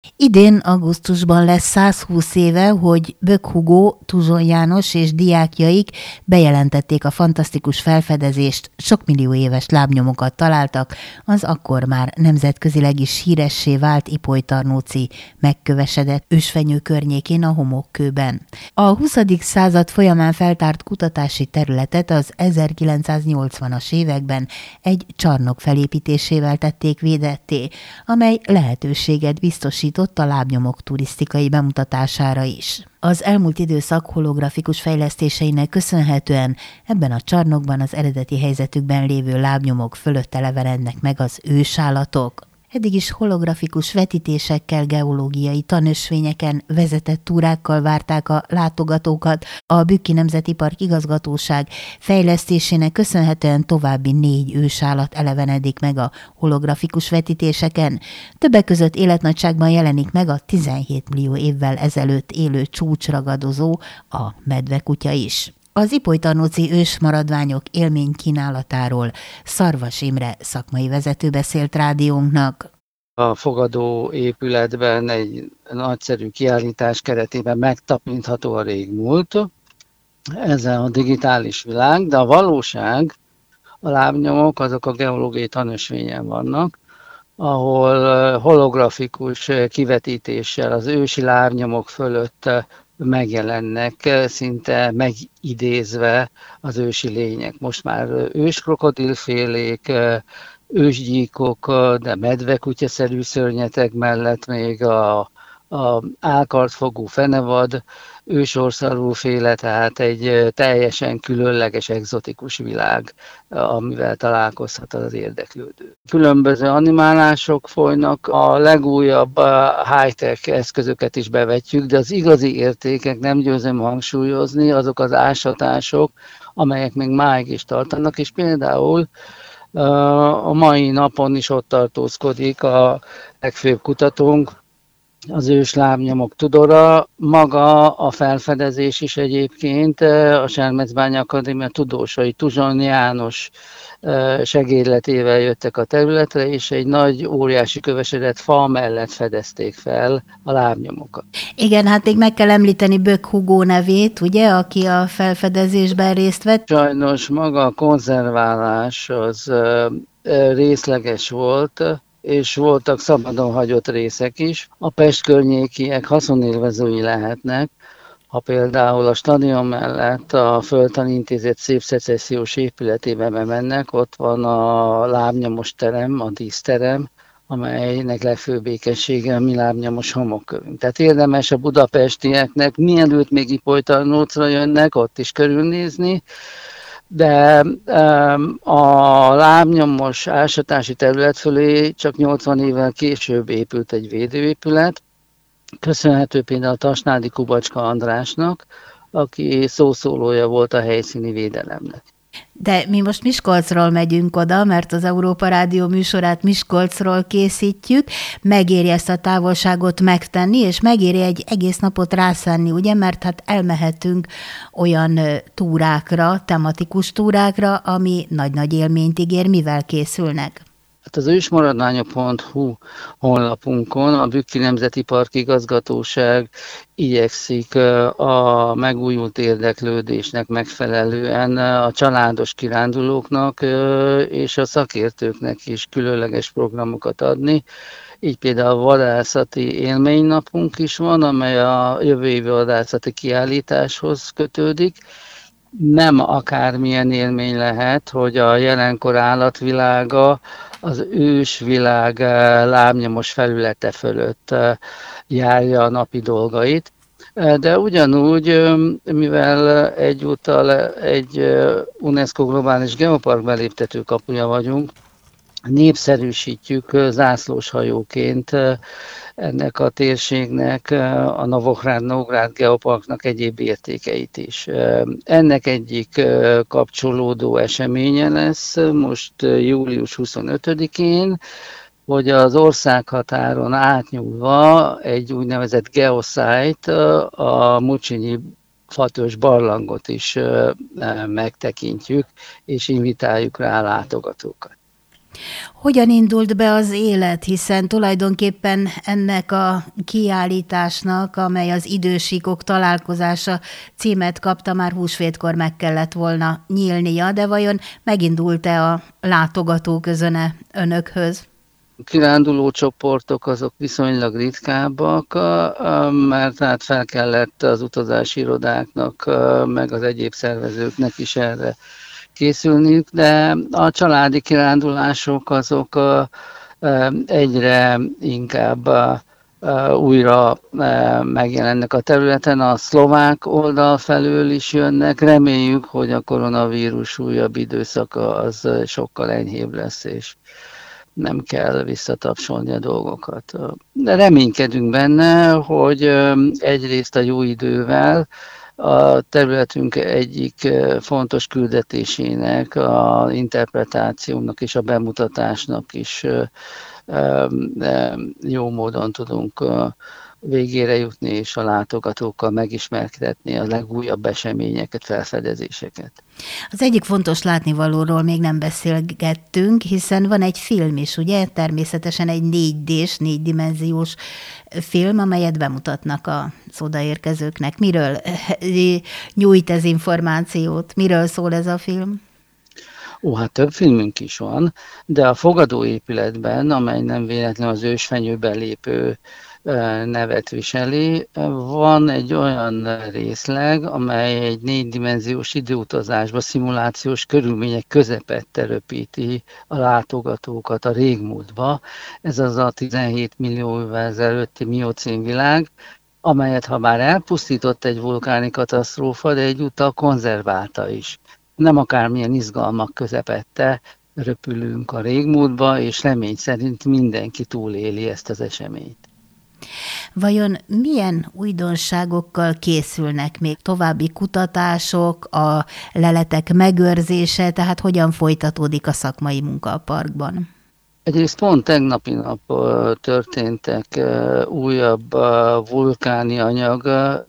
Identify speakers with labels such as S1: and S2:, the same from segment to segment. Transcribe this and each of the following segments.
S1: Idén augusztusban lesz 120 éve, hogy Böck Hugo, Tuzson János és diákjaik bejelentették a fantasztikus felfedezést, sok millió éves lábnyomokat találtak az akkor már nemzetközileg is híressé vált Ipolytarnóci megkövesedett ősfenyő környékén a homokkőben. A 20. század folyamán feltárt kutatási területet az 1980-as években egy csarnok felépítésével tették védetté, amely lehetőséget biztosított a lábnyomok turisztikai bemutatására is. Az elmúlt időszak holografikus fejlesztéseinek köszönhetően ebben a csarnokban az eredeti helyzetükben lévő lábnyomok fölött elevenednek meg az ősállatok. Eddig is holografikus vetítésekkel, geológiai tanösvényeken, vezetett túrákkal várták a látogatókat. A Bükki Nemzeti Park igazgatóság fejlesztésének köszönhetően további 4 ősállat elevenedik meg a holografikus vetítéseken. Többek között életnagyságban jelenik meg a 17 millió évvel ezelőtt élő csúcsragadozó, a medvekutya is. Az ipolytarnóci ősmaradványok élménykínálatáról Szarvas Imre szakmai vezető beszélt rádiónknak.
S2: A fogadó épületben egy nagyszerű kiállítás keretében megtapintható a régmúlt. Ez a digitális világ, de a valóság, a lábnyomok azok a geológiai tanösvényen vannak, ahol holografikus kivetítéssel az ősi lábnyomok fölött megjelennek, szinte megidézve az ősi lények. Most már őskrokodilfélék, ősgyíkok, de medvekutyaszerű szörnyetek mellett még a álkartfogú fenevad, ősorszarvúféle, tehát egy teljesen különleges, egzotikus világ, amivel találkozhat az érdeklődő. Különböző animálások folynak, a legújabb high-tech eszközöket is bevetjük, de az igazi értékek, nem győzöm hangsúlyozni, azok az ásatások, amelyek még máig is tartanak, és például a mai napon is ott tartózkodik a legfőbb kutatónk, az őslábnyomok tudora. Maga a felfedezés is egyébként a Selmecbányi Akadémia tudósai Tuzson János segédletével jöttek a területre, és egy nagy, óriási kövesedett fa mellett fedezték fel a lábnyomokat.
S1: Igen, hát még meg kell említeni Böck Hugo nevét, ugye, aki a felfedezésben részt vett.
S2: Sajnos maga a konzerválás az részleges volt, és voltak szabadon hagyott részek is. A Pest környékiek haszonélvezői lehetnek, ha például a stadion mellett a Földtani Intézet szép szecessziós épületébe bemennek, ott van a lábnyomos terem, a díszterem, amelynek legfőbb ékessége a mi lábnyomos homokkövünk. Tehát érdemes a budapestieknek, mielőtt még Ipolytarnócra jönnek, ott is körülnézni, de a lábnyomos ásatási terület fölé csak 80 évvel később épült egy védőépület, köszönhető például a Tasnádi Kubacska Andrásnak, aki szószólója volt a helyszíni védelemnek.
S1: De mi most Miskolcról megyünk oda, mert az Európa Rádió műsorát Miskolcról készítjük, megéri ezt a távolságot megtenni, és megéri egy egész napot rászánni, ugye, mert hát elmehetünk olyan túrákra, tematikus túrákra, ami nagy-nagy élményt ígér, mivel készülnek.
S2: Hát az ősmaradványok.hu honlapunkon a Bükki Nemzeti Park igazgatóság igyekszik a megújult érdeklődésnek megfelelően a családos kirándulóknak és a szakértőknek is különleges programokat adni. Így például a vadászati élménynapunk is van, amely a jövő évi vadászati kiállításhoz kötődik. Nem akármilyen élmény lehet, hogy a jelenkor állatvilága az ősvilág lábnyomos felülete fölött járja a napi dolgait. De ugyanúgy, mivel egyúttal egy UNESCO globális geopark beléptető kapuja vagyunk, népszerűsítjük zászlóshajóként ennek a térségnek, a Novográd Geoparknak egyéb értékeit is. Ennek egyik kapcsolódó eseménye lesz most július 25-én, hogy az országhatáron átnyúlva egy úgynevezett geosite, a Mucsinyi Fatős barlangot is megtekintjük, és invitáljuk rá a látogatókat.
S1: Hogyan indult be az élet, hiszen tulajdonképpen ennek a kiállításnak, amely az idősíkok találkozása címet kapta, már húsvétkor meg kellett volna nyílnia, de vajon megindult-e a látogatóközöne önökhöz?
S2: Kiránduló csoportok azok viszonylag ritkábbak, mert hát fel kellett az utazási irodáknak, meg az egyéb szervezőknek is erre készülniük, de a családi kirándulások azok egyre inkább újra megjelennek a területen, a szlovák oldal felől is jönnek. Reméljük, hogy a koronavírus újabb időszaka az sokkal enyhébb lesz, és nem kell visszatapsolni a dolgokat. De reménykedünk benne, hogy egyrészt a jó idővel a területünk egyik fontos küldetésének, a interpretációnak és a bemutatásnak is jó módon tudunk végére jutni, és a látogatókkal megismerkedni a legújabb eseményeket, felfedezéseket.
S1: Az egyik fontos látnivalóról még nem beszélgettünk, hiszen van egy film is, ugye? Természetesen egy 4D-s, 4-dimenziós film, amelyet bemutatnak az odaérkezőknek. Miről nyújt ez információt? Miről szól ez a film?
S2: Hát több filmünk is van, de a fogadóépületben, amely nem véletlenül az ősfenyőben lépő nevet viseli, van egy olyan részleg, amely egy 4-dimenziós időutazásba, szimulációs körülmények közepette röpíti a látogatókat a régmúltba. Ez az a 17 millió évvel ezelőtti miocén világ, amelyet ha már elpusztított egy vulkáni katasztrófa, de egyúttal konzerválta is. Nem akármilyen izgalmak közepette röpülünk a régmúltba, és remény szerint mindenki túléli ezt az eseményt.
S1: Vajon milyen újdonságokkal készülnek még további kutatások, a leletek megőrzése, tehát hogyan folytatódik a szakmai munka a parkban?
S2: Egyrészt pont tegnapi nap történtek újabb vulkáni anyag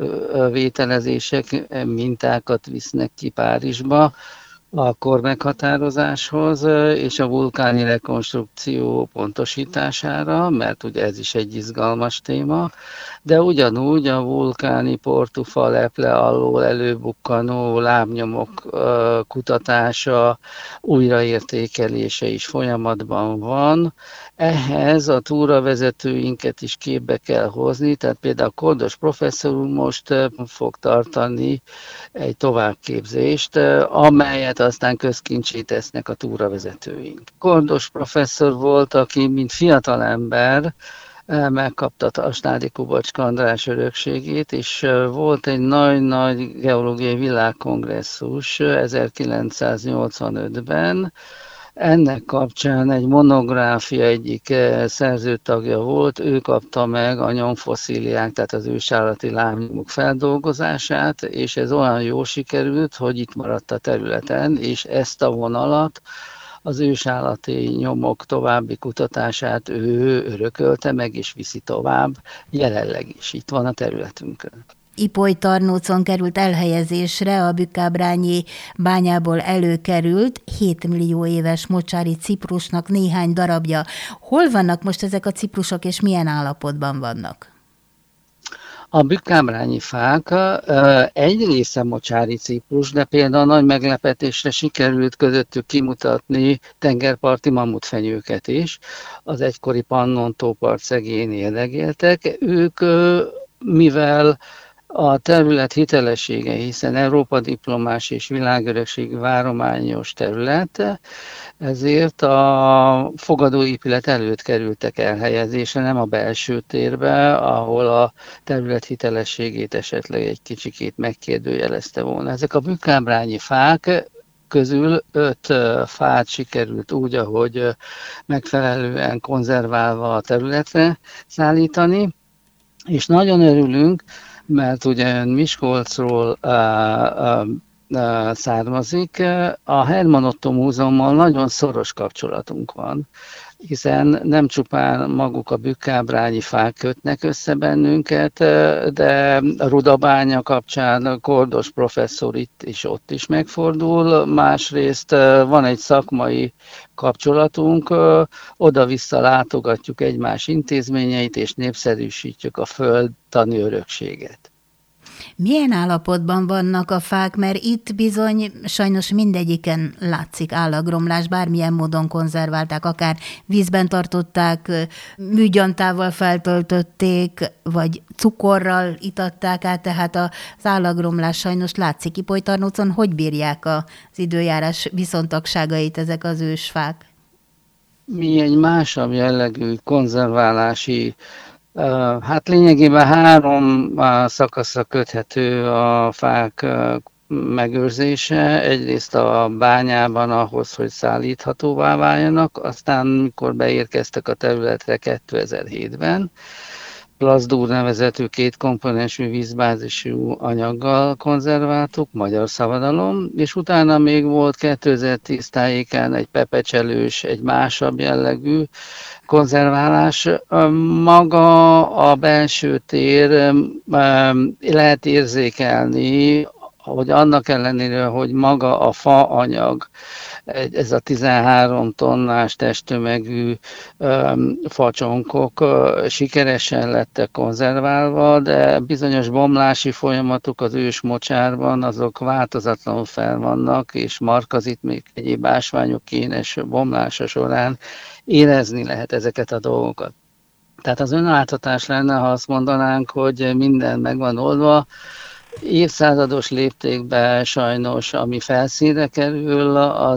S2: vételezések, mintákat visznek ki Párizsba a kormeghatározáshoz és a vulkáni rekonstrukció pontosítására, mert ugye ez is egy izgalmas téma, de ugyanúgy a vulkáni portufa leple alól előbukkanó lábnyomok kutatása, újraértékelése is folyamatban van. Ehhez a túravezetőinket is képbe kell hozni, tehát például Kordos professzor úr most fog tartani egy továbbképzést, amelyet aztán közkincsé tesznek a túravezetőink. Kordos professzor volt, aki mint fiatalember megkapta a Snádi Kubacska András örökségét, és volt egy nagy-nagy geológiai világkongresszus 1985-ben. Ennek kapcsán egy monográfia egyik szerzőtagja volt, ő kapta meg a nyomfosszíliák, tehát az ősállati lábnyomok feldolgozását, és ez olyan jól sikerült, hogy itt maradt a területen, és ezt a vonalat, az ősállati nyomok további kutatását ő örökölte meg, és viszi tovább, jelenleg is itt van a területünkön.
S1: Ipoly-Tarnócon került elhelyezésre, a Bükkábrányi bányából előkerült 7 millió éves mocsári ciprusnak néhány darabja. Hol vannak most ezek a ciprusok, és milyen állapotban vannak?
S2: A bükkábrányi fák egy része mocsári ciprus, de például nagy meglepetésre sikerült közöttük kimutatni tengerparti mamutfenyőket is. Az egykori Pannon tópart szegén érdegéltek. Ők, mivel a terület hitelessége, hiszen Európa diplomás és világörökségi várományos terület, ezért a fogadóépület előtt kerültek elhelyezésre, nem a belső térbe, ahol a terület hitelességét esetleg egy kicsikét megkérdőjelezte volna. Ezek a bükkábrányi fák közül 5 fát sikerült úgy, ahogy megfelelően konzerválva a területre szállítani, és nagyon örülünk, mert ugye Miskolcról származik. A Herman Otto Múzeummal nagyon szoros kapcsolatunk van. hiszen nem csupán maguk a bükkábrányi fák kötnek össze bennünket, de a Rudabánya kapcsán Kordos professzor itt is ott is megfordul. Másrészt van egy szakmai kapcsolatunk, oda-vissza látogatjuk egymás intézményeit, és népszerűsítjük a földtani örökséget.
S1: Milyen állapotban vannak a fák, mert itt bizony sajnos mindegyiken látszik állagromlás, bármilyen módon konzerválták, akár vízben tartották, műgyantával feltöltötték, vagy cukorral itatták át, tehát az állagromlás sajnos látszik. Ipolytarnócon hogy bírják az időjárás viszontagságait ezek az ősfák?
S2: Mi egy másabb jellegű konzerválási, hát lényegében 3 szakaszra köthető a fák megőrzése. Egyrészt a bányában ahhoz, hogy szállíthatóvá váljanak, aztán mikor beérkeztek a területre 2007-ben, Plazdúr nevezetű 2 komponensű vízbázisú anyaggal konzerváltuk, magyar szabadalom, és utána még volt 2010 tájékán egy pepecselős, egy másabb jellegű konzerválás. Maga a belső tér lehet érzékelni, hogy annak ellenére, hogy maga a faanyag, ez a 13 tonnás testtömegű facsonkok sikeresen lettek konzerválva, de bizonyos bomlási folyamatok az ős mocsárban, azok változatlanul fel vannak, és markazit még egyéb ásványok kénes bomlása során érezni lehet ezeket a dolgokat. Tehát az önáltatás lenne, ha azt mondanánk, hogy minden meg van oldva, évszázados léptékben sajnos, ami felszínre kerül,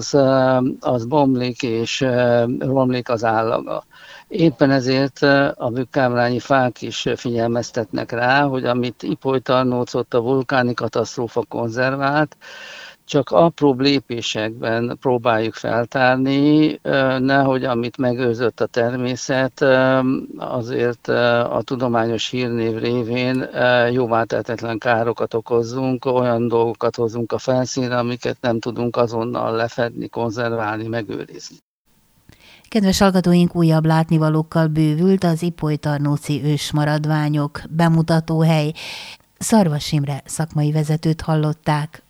S2: az bomlik és romlik az állaga. Éppen ezért a bükkábrányi fák is figyelmeztetnek rá, hogy amit Ipolytarnóc a vulkáni katasztrófa konzervált, csak apróbb lépésekben próbáljuk feltárni, nehogy amit megőrzött a természet, azért a tudományos hírnév révén jóváltehetetlen károkat okozzunk, olyan dolgokat hozunk a felszínre, amiket nem tudunk azonnal lefedni, konzerválni, megőrizni.
S1: Kedves hallgatóink, újabb látnivalókkal bővült az ipolytarnóci ősmaradványok bemutatóhely. Szarvas Imre szakmai vezetőt hallották.